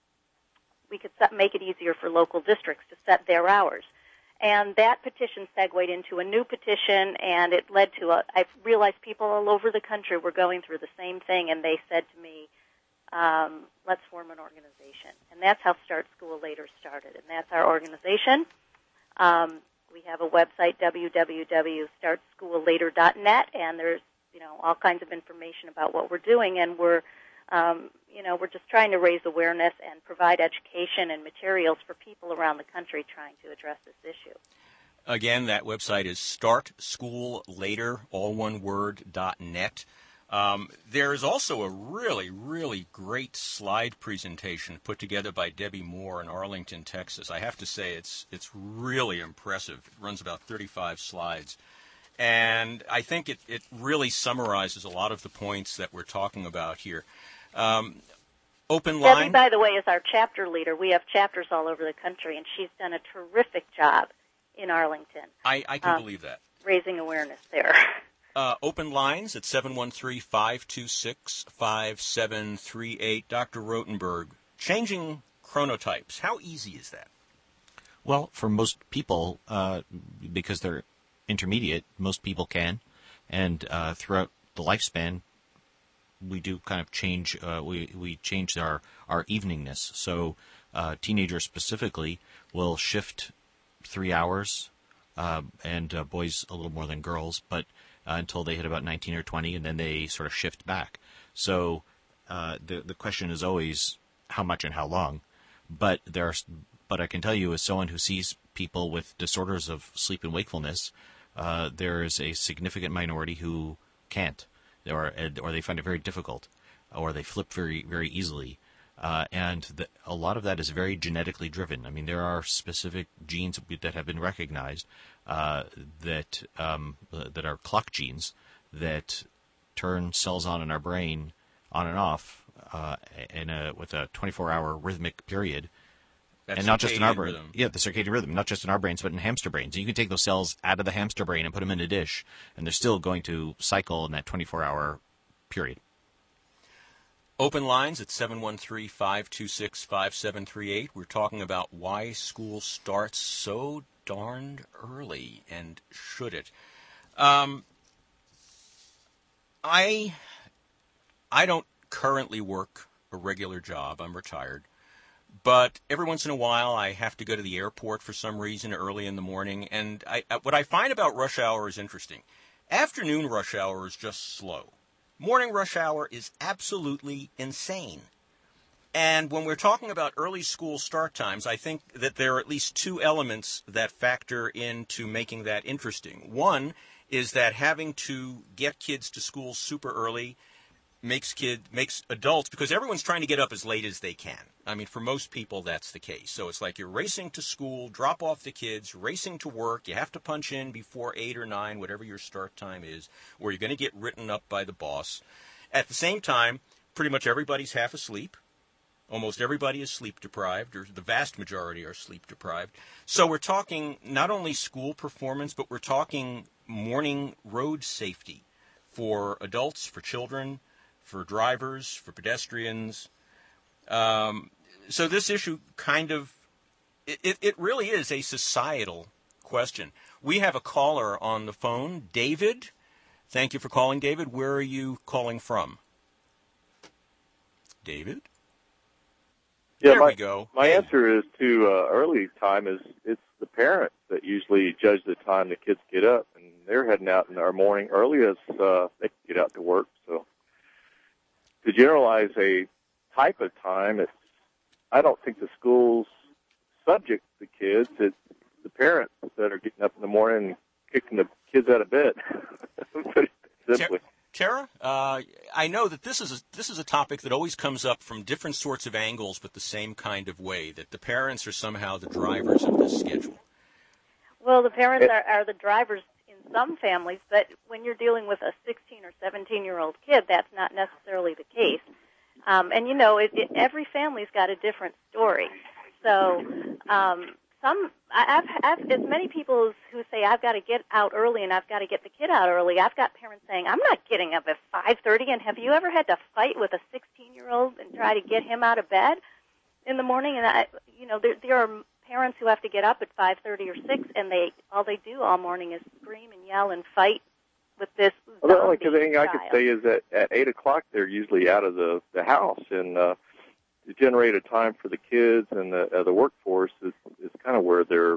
we could set, make it easier for local districts to set their hours. And that petition segued into a new petition, and it led to a, I realized people all over the country were going through the same thing, and they said to me, um, let's form an organization. And that's how Start School Later started, and that's our organization. Um, we have a website, w w w dot start school later dot net, and there's, you know, all kinds of information about what we're doing, and we're Um, you know, we're just trying to raise awareness and provide education and materials for people around the country trying to address this issue. Again, that website is start school later, all one word, dot net. Um, there is also a really, really great slide presentation put together by Debbie Moore in Arlington, Texas. I have to say it's it's really impressive. It runs about thirty-five slides. And I think it, it really summarizes a lot of the points that we're talking about here. Um, open line. Debbie, by the way, is our chapter leader. We have chapters all over the country, and she's done a terrific job in Arlington. I, I can um, believe that. Raising awareness there. Uh, open lines at seven one three, five two six, five seven three eight. Doctor Rotenberg, changing chronotypes, how easy is that? Well, for most people, uh, because they're intermediate, most people can. And uh, throughout the lifespan, we do kind of change, uh, we, we change our, our eveningness. So uh, teenagers specifically will shift three hours, uh, and uh, boys a little more than girls, but uh, until they hit about nineteen or twenty, and then they sort of shift back. So uh, the the question is always how much and how long. But there are, but I can tell you, as someone who sees people with disorders of sleep and wakefulness, uh, there is a significant minority who can't, or or they find it very difficult, or they flip very very easily, uh, and the, a lot of that is very genetically driven. I mean, there are specific genes that have been recognized uh, that um, that are clock genes that turn cells on in our brain on and off uh, in a with a twenty-four hour rhythmic period. That's and not just in our brain. Rhythm. Yeah, the circadian rhythm, not just in our brains, but in hamster brains. And you can take those cells out of the hamster brain and put them in a dish, and they're still going to cycle in that twenty-four hour period. Open lines at seven one three, five two six, five seven three eight. We're talking about why school starts so darned early, and should it? Um, I I don't currently work a regular job. I'm retired. But every once in a while, I have to go to the airport for some reason early in the morning. And I, what I find about rush hour is interesting. Afternoon rush hour is just slow. Morning rush hour is absolutely insane. And when we're talking about early school start times, I think that there are at least two elements that factor into making that interesting. One is that having to get kids to school super early makes kid makes adults, because everyone's trying to get up as late as they can. I mean, for most people, that's the case. So it's like you're racing to school, drop off the kids, racing to work. You have to punch in before eight or nine, whatever your start time is, or you're going to get written up by the boss. At the same time, pretty much everybody's half asleep. Almost everybody is sleep deprived, or the vast majority are sleep deprived. So we're talking not only school performance, but we're talking morning road safety for adults, for children, for drivers, for pedestrians. Um, so this issue kind of, it, it really is a societal question. We have a caller on the phone, David. Thank you for calling, David. Where are you calling from? David? Yeah, there my, we go. My answer is to uh, early time is it's the parents that usually judge the time the kids get up, and they're heading out in our morning early as uh, they get out to work. So to generalize a type of time, it's, I don't think the school's subject the kids. It's the parents that are getting up in the morning and kicking the kids out of bed. Pretty simply. Tara, uh, I know that this is a, this is a topic that always comes up from different sorts of angles, but the same kind of way, that the parents are somehow the drivers of this schedule. Well, the parents are, are the drivers in some families, but when you're dealing with a sixteen or seventeen-year-old kid, that's not necessarily the case. Um, and, you know, it, it, every family's got a different story. So um, some I- I've, I've as many people who say I've got to get out early and I've got to get the kid out early. I've got parents saying I'm not getting up at five thirty. And have you ever had to fight with a sixteen-year-old and try to get him out of bed in the morning? And I, you know, there, there are parents who have to get up at five thirty or six, and they all they do all morning is scream and yell and fight with this. Well, the only thing I could say is that at eight o'clock they're usually out of the the house, and uh, to generate a time for the kids and the uh, the workforce is is kind of where they're,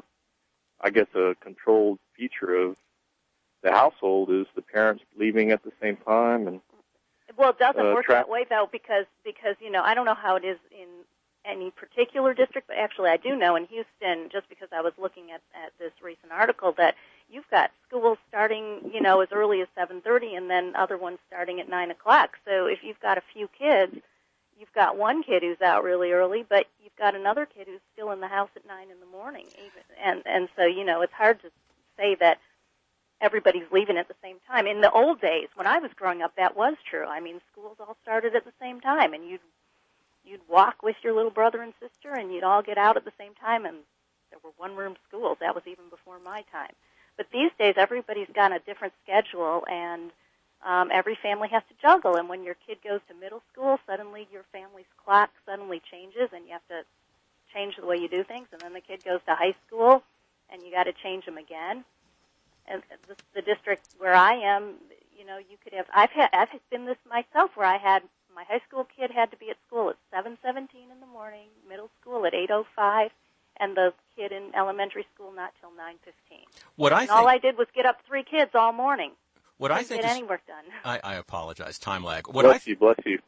I guess, a controlled feature of the household is the parents leaving at the same time. And well, it doesn't uh, work tra- that way though, because because you know I don't know how it is in any particular district, but actually I do know in Houston, just because I was looking at, at this recent article, that you've got schools starting, you know, as early as seven thirty and then other ones starting at nine o'clock. So if you've got a few kids, you've got one kid who's out really early, but you've got another kid who's still in the house at nine in the morning. Even, and, and so, you know, it's hard to say that everybody's leaving at the same time. In the old days, when I was growing up, that was true. I mean, schools all started at the same time, and you'd You'd walk with your little brother and sister, and you'd all get out at the same time, and there were one-room schools. That was even before my time. But these days, everybody's got a different schedule, and um, every family has to juggle. And when your kid goes to middle school, suddenly your family's clock suddenly changes, and you have to change the way you do things. And then the kid goes to high school, and you got to change them again. And the, the district where I am, you know, you could have. I've had. I've been this myself, where I had. My high school kid had to be at school at seven seventeen in the morning, middle school at eight oh five, and the kid in elementary school not till nine fifteen. What I and think, all I did was get up three kids all morning. What I think get is, any work done. I, I apologize, time lag. What bless I, you, bless you.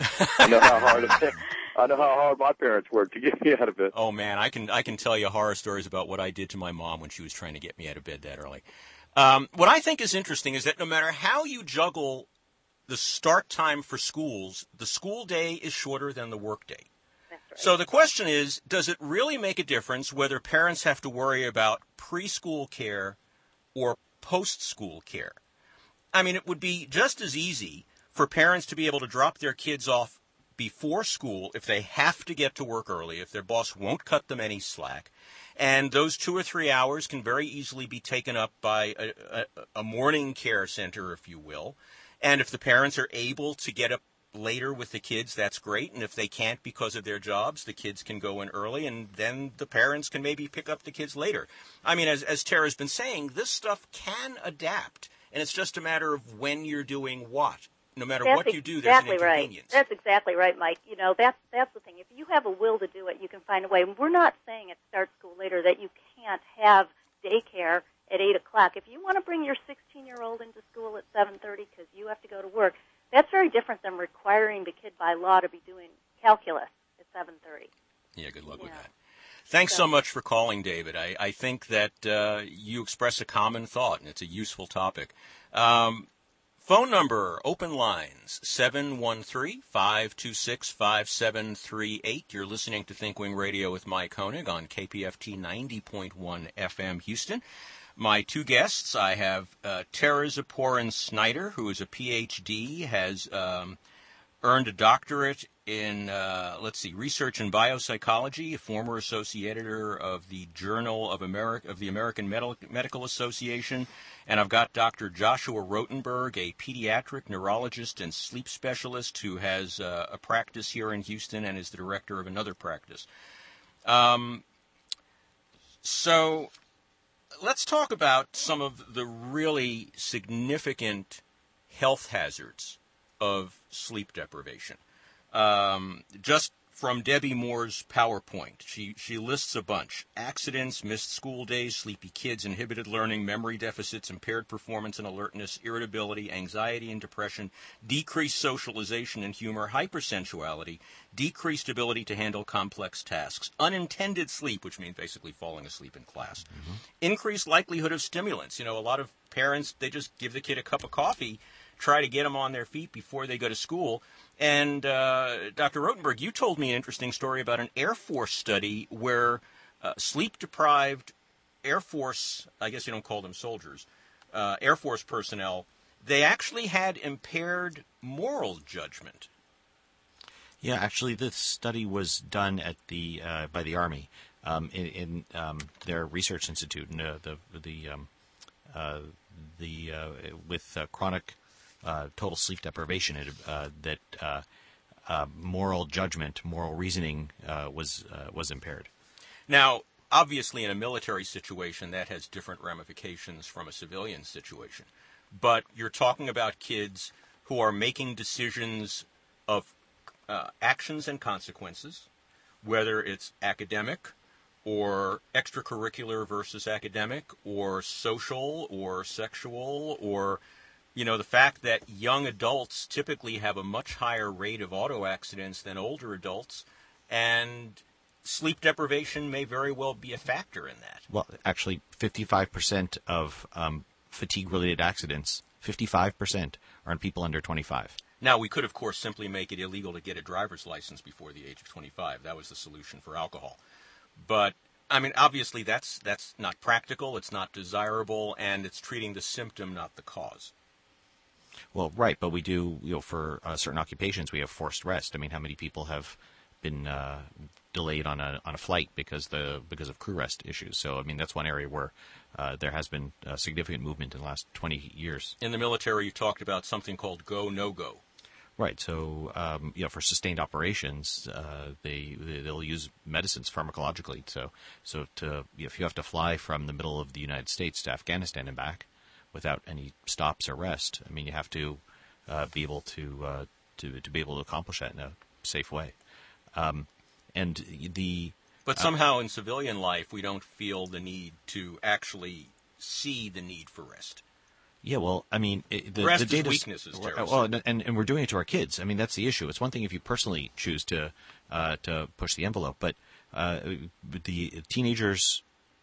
I know how hard it, I know how hard my parents worked to get me out of bed. Oh man, I can I can tell you horror stories about what I did to my mom when she was trying to get me out of bed that early. Um, what I think is interesting is that no matter how you juggle the start time for schools, the school day is shorter than the work day. That's right. So the question is, does it really make a difference whether parents have to worry about preschool care or post-school care? I mean, it would be just as easy for parents to be able to drop their kids off before school if they have to get to work early, if their boss won't cut them any slack. And those two or three hours can very easily be taken up by a, a, a morning care center, if you will. And if the parents are able to get up later with the kids, that's great. And if they can't because of their jobs, the kids can go in early, and then the parents can maybe pick up the kids later. I mean, as, as Tara's been saying, this stuff can adapt, and it's just a matter of when you're doing what. No matter that's what you do, there's exactly an inconvenience. Right. That's exactly right, Mike. You know, that's, that's the thing. If you have a will to do it, you can find a way. We're not saying at Start School Later that you can't have daycare at eight o'clock. If you want to bring your sixteen-year-old into school at seven thirty because you have to go to work, that's very different than requiring the kid by law to be doing calculus at seven thirty. Yeah, good luck yeah. with that. Thanks so much for calling, David. I, I think that uh, you express a common thought, and it's a useful topic. Um, phone number, open lines, seven one three, five two six, five seven three eight. You're listening to ThinkWing Radio with Mike Honig on K P F T ninety point one F M Houston. My two guests, I have uh, Tara Zaporin-Snyder, who is a P H D, has um, earned a doctorate in, uh, let's see, research in biopsychology, a former associate editor of the Journal of America of the American Medical, Medical Association, and I've got Doctor Joshua Rotenberg, a pediatric neurologist and sleep specialist who has uh, a practice here in Houston and is the director of another practice. Um, so... Let's talk about some of the really significant health hazards of sleep deprivation. Um, just from Debbie Moore's PowerPoint, she, she lists a bunch. Accidents, missed school days, sleepy kids, inhibited learning, memory deficits, impaired performance and alertness, irritability, anxiety and depression, decreased socialization and humor, hypersensuality, decreased ability to handle complex tasks, unintended sleep, which means basically falling asleep in class, mm-hmm. increased likelihood of stimulants. You know, a lot of parents, they just give the kid a cup of coffee, try to get them on their feet before they go to school. And uh, Doctor Rotenberg, you told me an interesting story about an Air Force study where uh, sleep-deprived Air Force, I guess you don't call them soldiers, uh, Air Force personnel, they actually had impaired moral judgment. Yeah, actually, this study was done at the uh, by the Army. um, in, in um, their research institute, and uh, the the um, uh, the uh, with uh, chronic uh, total sleep deprivation, it, uh, that uh, uh, moral judgment, moral reasoning uh, was uh, was impaired. Now, obviously, in a military situation, that has different ramifications from a civilian situation. But you're talking about kids who are making decisions of uh, actions and consequences, whether it's academic or extracurricular versus academic or social or sexual, or, you know, the fact that young adults typically have a much higher rate of auto accidents than older adults, and sleep deprivation may very well be a factor in that. Well, actually, fifty-five percent of um, fatigue-related accidents, fifty-five percent are in people under twenty-five. Now, we could, of course, simply make it illegal to get a driver's license before the age of twenty-five. That was the solution for alcohol. But, I mean, obviously, that's that's not practical, it's not desirable, and it's treating the symptom, not the cause. Well, right, but we do, you know, for uh, certain occupations, we have forced rest. I mean, how many people have been uh, delayed on a on a flight because the because of crew rest issues? So, I mean, that's one area where uh, there has been uh, significant movement in the last twenty years. In the military, you talked about something called go, no-go. Right. So, um, you know, for sustained operations, uh, they they'll use medicines pharmacologically. So, so to if you have to fly from the middle of the United States to Afghanistan and back without any stops or rest, I mean, you have to uh, be able to uh, to to be able to accomplish that in a safe way. Um, and the but somehow uh, in civilian life, we don't feel the need to actually see the need for rest. Yeah, well, I mean, it, the, rest the data is weaknesses. Well, and and we're doing it to our kids. I mean, that's the issue. It's one thing if you personally choose to uh, to push the envelope, but uh, the teenagers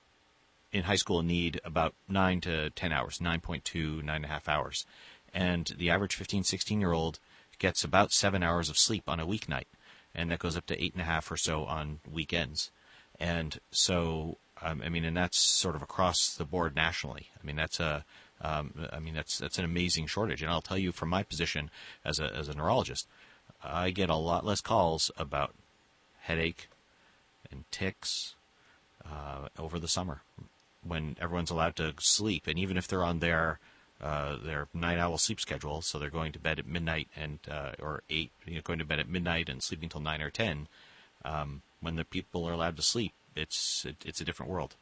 in high school need about nine to ten hours, nine point two, nine and a half hours, and the average fifteen, sixteen year old gets about seven hours of sleep on a weeknight, and that goes up to eight and a half or so on weekends, and so um, I mean, and that's sort of across the board nationally. I mean, that's a Um, I mean, that's that's an amazing shortage. And I'll tell you from my position as a as a neurologist, I get a lot less calls about headache and tics uh, over the summer when everyone's allowed to sleep. And even if they're on their uh, their night-owl sleep schedule, so they're going to bed at midnight and uh, or eight, you know, going to bed at midnight and sleeping till nine or ten, um, when the people are allowed to sleep, it's it, it's a different world.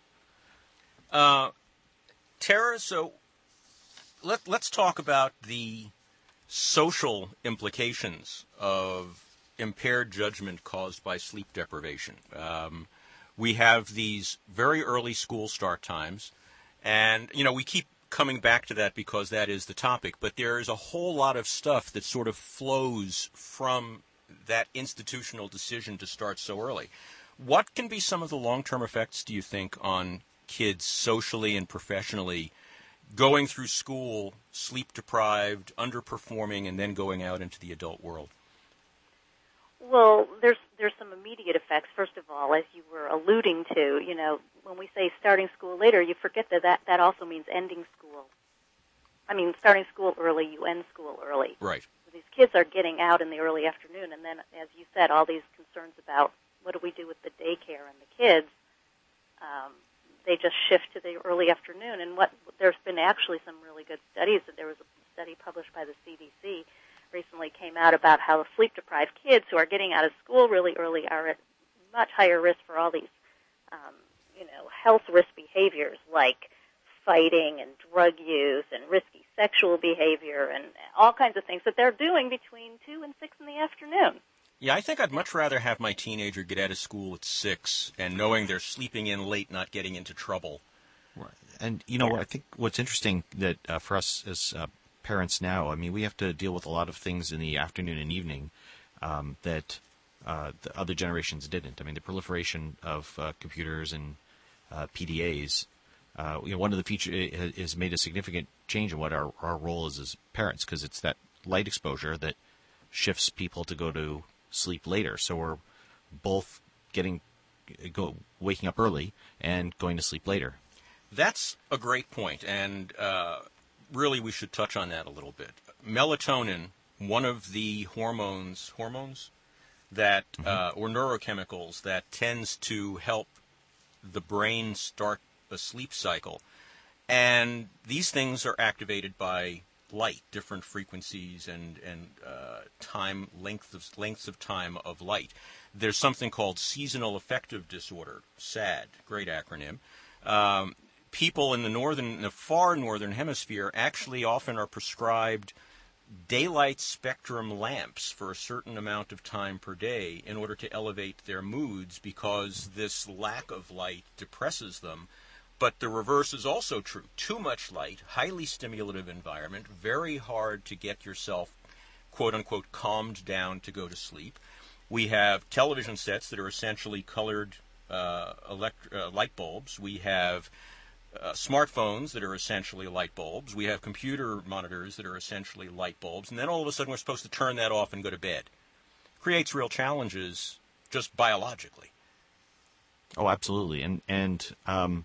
Uh, Tara, so. Let, let's talk about the social implications of impaired judgment caused by sleep deprivation. Um, we have these very early school start times, and, you know, we keep coming back to that because that is the topic, but there is a whole lot of stuff that sort of flows from that institutional decision to start so early. What can be some of the long-term effects, do you think, on kids socially and professionally going through school, sleep-deprived, underperforming, and then going out into the adult world? Well, there's there's some immediate effects. First of all, as you were alluding to, you know, when we say starting school later, you forget that that, that also means ending school. I mean, starting school early, you end school early. Right. So these kids are getting out in the early afternoon, and then, as you said, all these concerns about what do we do with the daycare and the kids, um, they just shift to the early afternoon. And what there's been actually some really good studies. There was a study published by the C D C recently came out about how sleep-deprived kids who are getting out of school really early are at much higher risk for all these, um, you know, health risk behaviors like fighting and drug use and risky sexual behavior and all kinds of things that they're doing between two and six in the afternoon. Yeah, I think I'd much rather have my teenager get out of school at six and knowing they're sleeping in late, not getting into trouble. Right. And, you know, yeah. I think what's interesting that uh, for us as uh, parents now, I mean, we have to deal with a lot of things in the afternoon and evening um, that uh, the other generations didn't. I mean, the proliferation of uh, computers and uh, P D As, uh, you know, one of the features has made a significant change in what our, our role is as parents, because it's that light exposure that shifts people to go to sleep later. So we're both getting go waking up early and going to sleep later. That's a great point, and uh, really we should touch on that a little bit. Melatonin, one of the hormones hormones that mm-hmm. uh, or neurochemicals that tends to help the brain start a sleep cycle. And these things are activated by light, different frequencies and, and uh, time, length of, lengths of time of light. There's something called seasonal affective disorder, SAD, great acronym. Um, people in the northern, the far northern hemisphere actually often are prescribed daylight spectrum lamps for a certain amount of time per day in order to elevate their moods because this lack of light depresses them. But the reverse is also true. Too much light, highly stimulative environment, very hard to get yourself, quote-unquote, calmed down to go to sleep. We have television sets that are essentially colored uh, elect- uh, light bulbs. We have uh, smartphones that are essentially light bulbs. We have computer monitors that are essentially light bulbs. And then all of a sudden we're supposed to turn that off and go to bed. Creates real challenges just biologically. Oh, absolutely. And, and, um,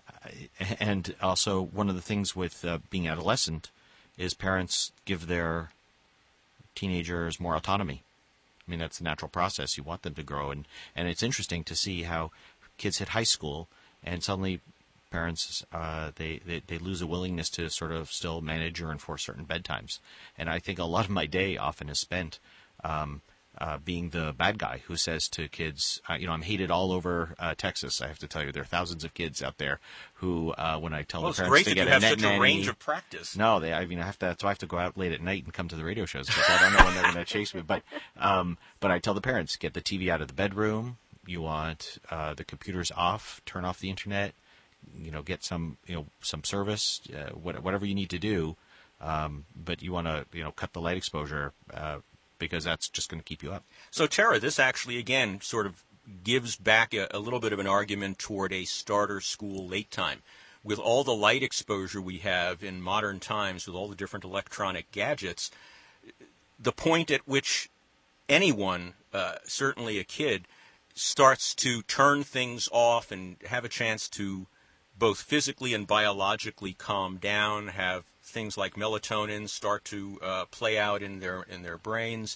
And also, one of the things with uh, being adolescent is parents give their teenagers more autonomy. I mean, that's a natural process. You want them to grow. And, and it's interesting to see how kids hit high school and suddenly parents, uh, they, they, they lose a willingness to sort of still manage or enforce certain bedtimes. And I think a lot of my day often is spent um, Uh, being the bad guy who says to kids, uh, you know, I'm hated all over uh, Texas. I have to tell you, there are thousands of kids out there who, uh, when I tell well, the parents to get a net nanny. Well, it's great that you have such a range of practice. No, they, I mean, I have to, so I have to go out late at night and come to the radio shows because I don't know when they're going to chase me. But, um, but I tell the parents, get the T V out of the bedroom. You want uh, the computers off, turn off the internet, you know, get some, you know, some service, uh, whatever you need to do. Um, but you want to, you know, cut the light exposure, uh, because that's just going to keep you up. So, Tara, this actually, again, sort of gives back a, a little bit of an argument toward a starter school late time. With all the light exposure we have in modern times, with all the different electronic gadgets, the point at which anyone, uh, certainly a kid, starts to turn things off and have a chance to both physically and biologically calm down, have things like melatonin start to uh, play out in their in their brains.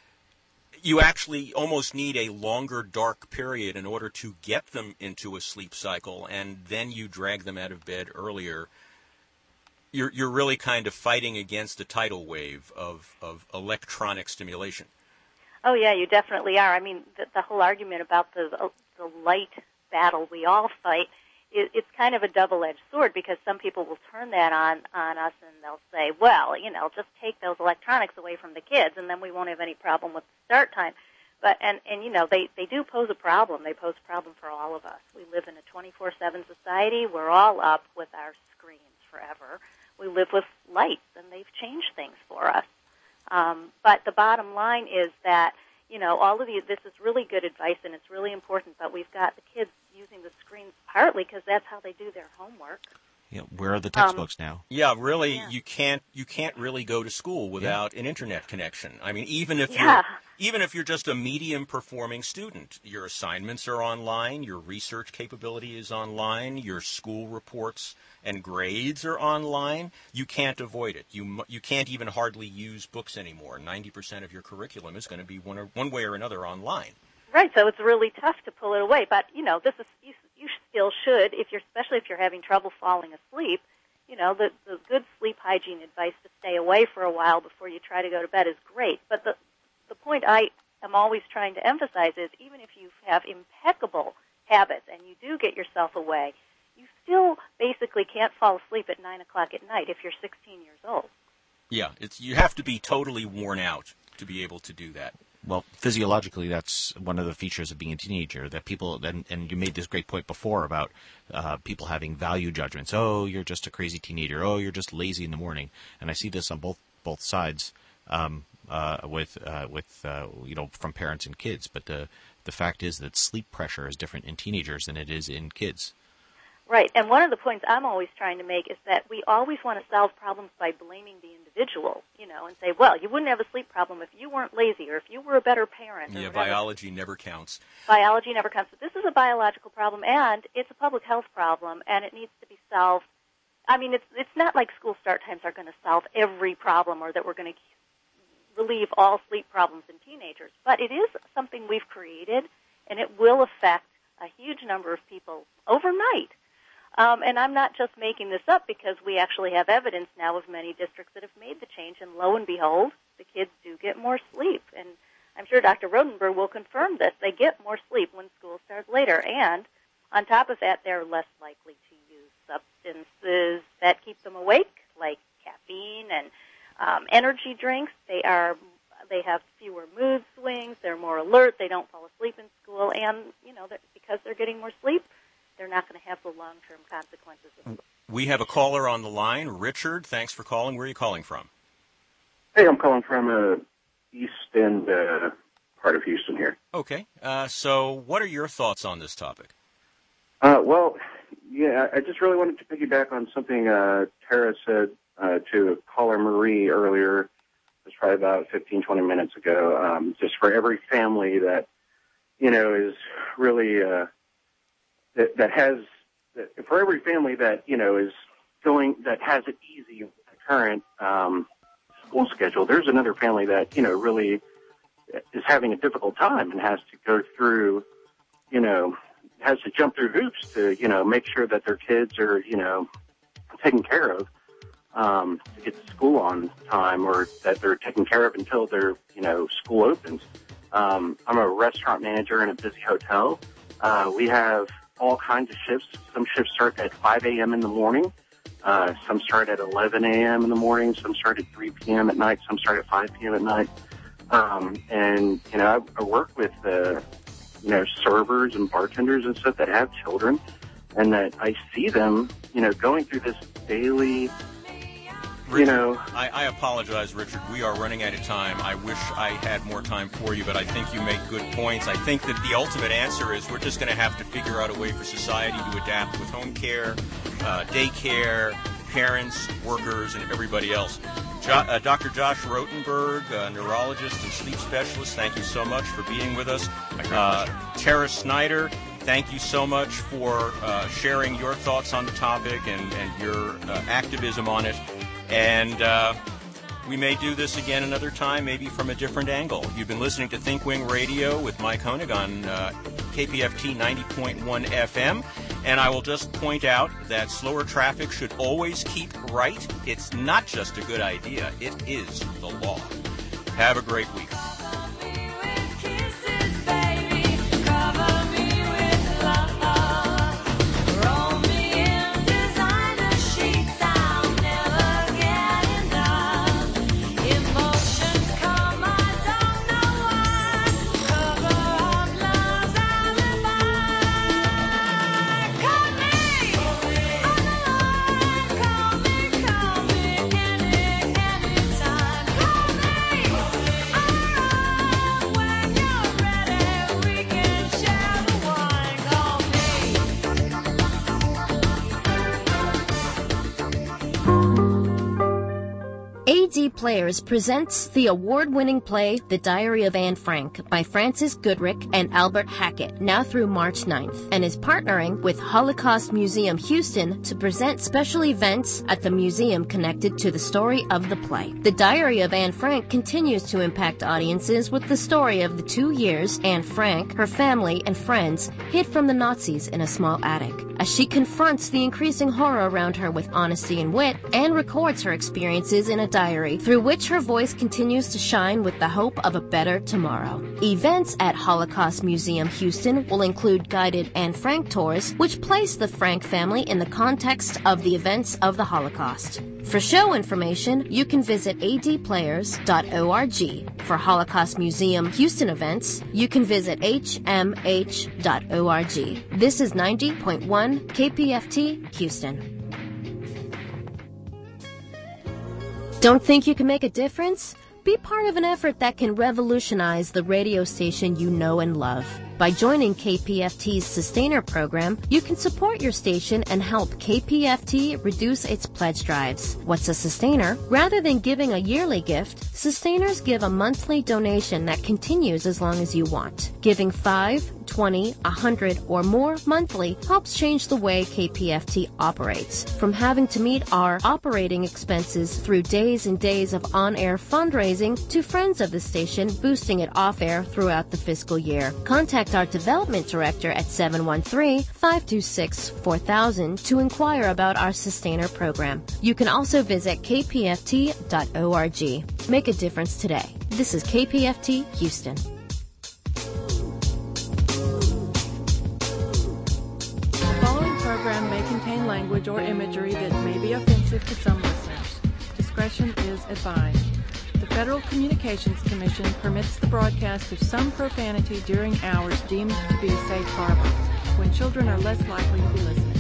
You actually almost need a longer dark period in order to get them into a sleep cycle, and then you drag them out of bed earlier. You're you're really kind of fighting against a tidal wave of, of electronic stimulation. Oh yeah, you definitely are. I mean, the, the whole argument about the the light battle we all fight, it's kind of a double-edged sword because some people will turn that on, on us and they'll say, well, you know, just take those electronics away from the kids and then we won't have any problem with the start time. But, and, and you know, they, they do pose a problem. They pose a problem for all of us. We live in a twenty-four seven society. We're all up with our screens forever. We live with lights and they've changed things for us. Um, but the bottom line is that, you know, all of these, this is really good advice and it's really important, but we've got the kids using the screens partly because that's how they do their homework. Yeah, where are the textbooks um, now? Yeah, really, yeah. you can't you can't really go to school without yeah. an internet connection. I mean, even if yeah. you're even if you're just a medium performing student, your assignments are online, your research capability is online, your school reports and grades are online. You can't avoid it. You you can't even hardly use books anymore. ninety percent of your curriculum is going to be one or, one way or another online. Right, so it's really tough to pull it away. But, you know, this is you, you still should, if you're especially if you're having trouble falling asleep, you know, the, the good sleep hygiene advice to stay away for a while before you try to go to bed is great. But the the point I am always trying to emphasize is even if you have impeccable habits and you do get yourself away, you still basically can't fall asleep at nine o'clock at night if you're sixteen years old. Yeah, it's you have to be totally worn out to be able to do that. Well, physiologically, that's one of the features of being a teenager, that people, and, and you made this great point before about uh, people having value judgments. Oh, you're just a crazy teenager. Oh, you're just lazy in the morning. And I see this on both both sides um, uh, with, uh, with uh, you know, from parents and kids. But the, the fact is that sleep pressure is different in teenagers than it is in kids. Right, and one of the points I'm always trying to make is that we always want to solve problems by blaming the individual, you know, and say, well, you wouldn't have a sleep problem if you weren't lazy or if you were a better parent. Yeah, or biology never counts. Biology never counts. But this is a biological problem, and it's a public health problem, and it needs to be solved. I mean, it's it's not like school start times are going to solve every problem or that we're going to relieve all sleep problems in teenagers, but it is something we've created, and it will affect a huge number of people overnight. Um, and I'm not just making this up because we actually have evidence now of many districts that have made the change, and lo and behold, the kids do get more sleep. And I'm sure Doctor Rodenberg will confirm this. They get more sleep when school starts later, and on top of that, they're less likely to use substances that keep them awake, like caffeine and um, energy drinks. They are they have fewer mood swings. They're more alert. They don't fall asleep in school, and you know, they're, because they're getting more sleep, they're not going to have the long-term consequences of sleep. We have a caller on the line, Richard. Thanks for calling. Where are you calling from? Hey, I'm calling from uh, East End uh, part of Houston here. Okay. Uh, so, what are your thoughts on this topic? Uh, well, yeah, I just really wanted to piggyback on something uh, Tara said uh, to caller Marie earlier. It was probably about fifteen, twenty minutes ago. Um, just for every family that, you know, is really, uh, that, that has, that for every family that, you know, is going, that has it easy with the current um, school schedule, there's another family that, you know, really is having a difficult time and has to go through, you know, has to jump through hoops to, you know, make sure that their kids are, you know, taken care of um, to get to school on time, or that they're taken care of until their, you know, school opens. Um, I'm a restaurant manager in a busy hotel. Uh, we have all kinds of shifts. Some shifts start at five a.m. in the morning. Uh, some start at eleven a.m. in the morning. Some start at three p.m. at night. Some start at five p.m. at night. Um, and, you know, I, I work with, uh, you know, servers and bartenders and stuff that have children, and that I see them, you know, going through this daily, Richard, you know. I, I apologize, Richard. We are running out of time. I wish I had more time for you, but I think you make good points. I think that the ultimate answer is we're just going to have to figure out a way for society to adapt with home care, uh, daycare, parents, workers, and everybody else. Jo- uh, Doctor Josh Rotenberg, uh, neurologist and sleep specialist, thank you so much for being with us. Uh, Tara Snyder, thank you so much for uh, sharing your thoughts on the topic and, and your uh, activism on it. And uh, we may do this again another time, maybe from a different angle. You've been listening to Think Wing Radio with Mike Honig on uh, K P F T ninety point one F M. And I will just point out that slower traffic should always keep right. It's not just a good idea. It is the law. Have a great week. A D Players presents the award-winning play The Diary of Anne Frank by Francis Goodrich and Albert Hackett, now through March ninth, and is partnering with Holocaust Museum Houston to present special events at the museum connected to the story of the play. The Diary of Anne Frank continues to impact audiences with the story of the two years Anne Frank, her family, and friends hid from the Nazis in a small attic. As she confronts the increasing horror around her with honesty and wit, Anne records her experiences in a diary through which her voice continues to shine with the hope of a better tomorrow. Events at Holocaust Museum Houston will include guided Anne Frank tours, which place the Frank family in the context of the events of the Holocaust. For show information, you can visit a d players dot org. For Holocaust Museum Houston events, you can visit h m h dot org. This is ninety point one K P F T Houston. Don't think you can make a difference? Be part of an effort that can revolutionize the radio station you know and love. By joining K P F T's Sustainer program, you can support your station and help K P F T reduce its pledge drives. What's a sustainer? Rather than giving a yearly gift, sustainers give a monthly donation that continues as long as you want. Giving five twenty, one hundred, or more monthly helps change the way K P F T operates. From having to meet our operating expenses through days and days of on-air fundraising to friends of the station boosting it off-air throughout the fiscal year. Contact our development director at seven one three, five two six, four thousand to inquire about our Sustainer program. You can also visit k p f t dot org. Make a difference today. This is K P F T Houston. The following program may contain language or imagery that may be offensive to some listeners. Discretion is advised. The Federal Communications Commission permits the broadcast of some profanity during hours deemed to be safe harbor, when children are less likely to be listening.